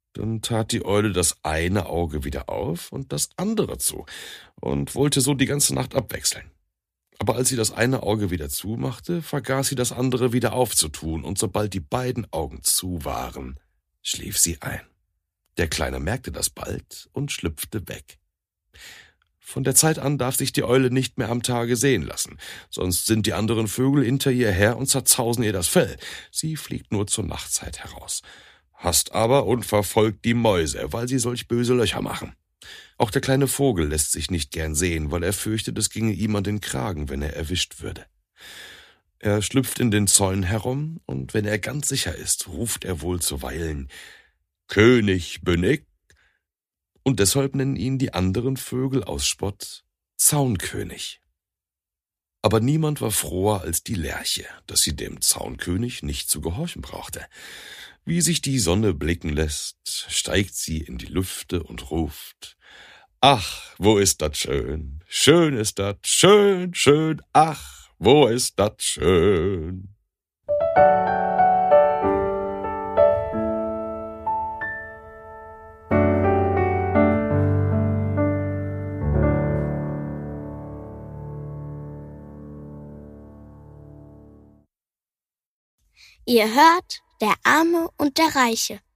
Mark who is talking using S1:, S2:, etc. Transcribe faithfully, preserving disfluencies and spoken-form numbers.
S1: Dann tat die Eule das eine Auge wieder auf und das andere zu und wollte so die ganze Nacht abwechseln. Aber als sie das eine Auge wieder zumachte, vergaß sie das andere wieder aufzutun, und sobald die beiden Augen zu waren, schlief sie ein. Der Kleine merkte das bald und schlüpfte weg. Von der Zeit an darf sich die Eule nicht mehr am Tage sehen lassen, sonst sind die anderen Vögel hinter ihr her und zerzausen ihr das Fell. Sie fliegt nur zur Nachtzeit heraus, hasst aber und verfolgt die Mäuse, weil sie solch böse Löcher machen. Auch der kleine Vogel lässt sich nicht gern sehen, weil er fürchtet, es ginge ihm an den Kragen, wenn er erwischt würde. Er schlüpft in den Zäunen herum, und wenn er ganz sicher ist, ruft er wohl zuweilen: »König bin ich«, und deshalb nennen ihn die anderen Vögel aus Spott Zaunkönig. Aber niemand war froher als die Lerche, dass sie dem Zaunkönig nicht zu gehorchen brauchte. Wie sich die Sonne blicken lässt, steigt sie in die Lüfte und ruft: »Ach, wo ist dat schön, schön ist dat, schön, schön, ach, wo ist dat schön.«
S2: Ihr hört Der Arme und der Reiche